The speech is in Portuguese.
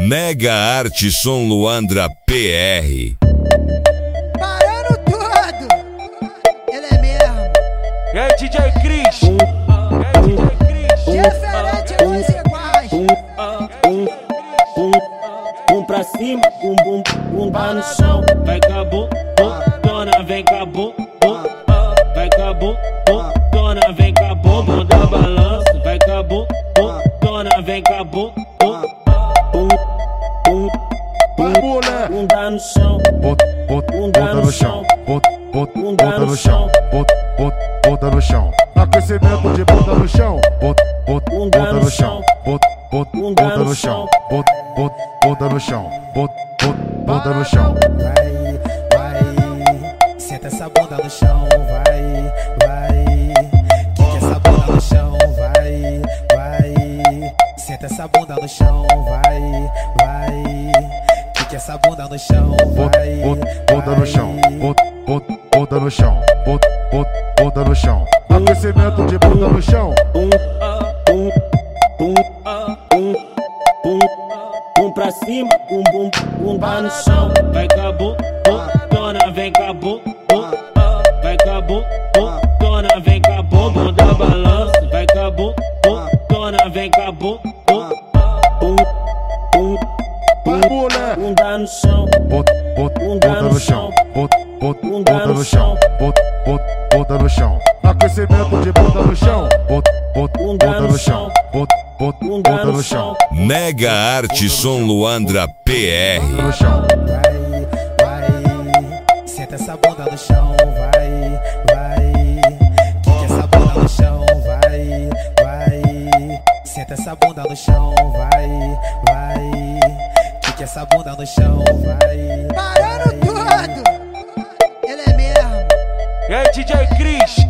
Mega Arte Som Luandra PR. Parando tudo, ele é mesmo. E aí, DJ Cris? Diferente dos iguais. Pra cima, bunda no chão. Vai cabô, dona, vem cabô, vai cabô, dona, vem cabô, bunda balança. Vai cabô, dona, vem cabô, bunda no chão, bunda no chão, bunda no chão, bunda no chão. Aquecimento de bunda no chão, bunda no chão, bunda no chão, bunda no chão, bunda no chão. Vai, senta essa bunda no chão, vai, quica essa bunda no chão, vai, senta essa bunda no chão, vai, quica essa bunda no chão, bunda no chão, bunda no chão, bunda no chão. Aquecimento de bunda no chão. Pra cima, bunda no chão. Vai cabô, dona, vem cabô, vai cabô, dona, vem cabô, bunda balança. Vai cabô, dona, vem cabô, bunda no chão, Bunda no chão, bunda no chão, bunda no chão. Aquecimento de bunda no chão, bunda no chão, bunda no chão. Mega Arte Som Luandra PR. No chão. Vai, senta essa bunda no chão, vai, quica essa bunda no chão, vai, senta essa bunda no chão, vai, quica essa bunda no chão, vai. Parando tudo, ele é mesmo. E aí, DJ Cris?